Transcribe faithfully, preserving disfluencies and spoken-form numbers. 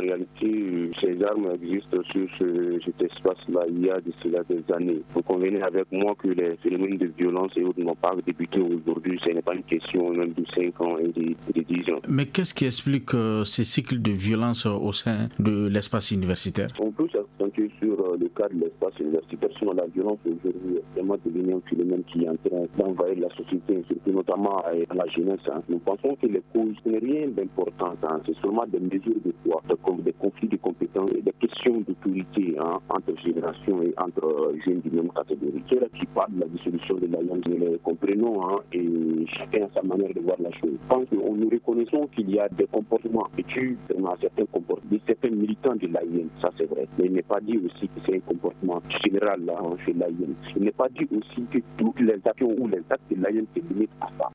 réalité, ces armes existent sur ce, cet espace-là il y a de cela des années. Vous convenez avec moi que les phénomènes de violence et autres n'ont pas débuté aujourd'hui. Ce n'est pas une question même de cinq ans et de, de dix ans. Mais qu'est-ce qui explique euh, ces cycles de violence au sein de l'espace universitaire? On peut s'accentuer sur euh, le cas de l'espace universitaire. Sinon, la violence aujourd'hui est vraiment devenu un phénomène qui est en train d'envahir la société, surtout notamment à la jeunesse. Hein. Nous pensons que les causes, ce n'est rien d'important. Hein. C'est seulement des mesures de poids, des conflits de compétences, des questions d'autorité hein, entre générations et entre euh, jeunes du même catégorie. Ceux qui parlent de la dissolution de l'alliance, nous les comprenons hein, et chacun a sa manière de voir la chose. Je pense que nous reconnaissons qu'il y a des comportements études, certains comportements, de certains militants de l'A I N, ça c'est vrai. Mais il n'est pas dit aussi que c'est un comportement général là, chez l'A I N. Il n'est pas dit aussi que toutes les actions ou les actes de l'A I N se limitent à ça.